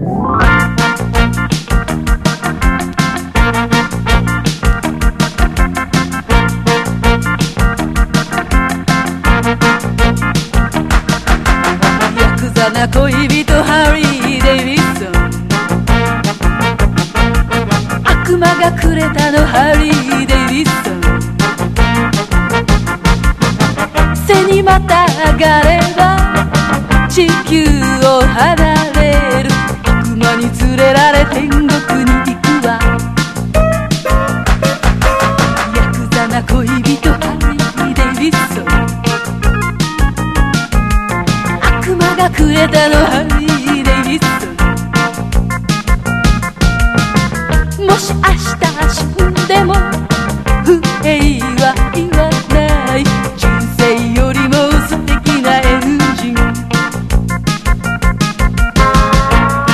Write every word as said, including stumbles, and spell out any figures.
ヤクザな恋人ハリー・デイビッドソン、悪魔がくれたのハリー・デイビッドソン、背にまたがれば地球を離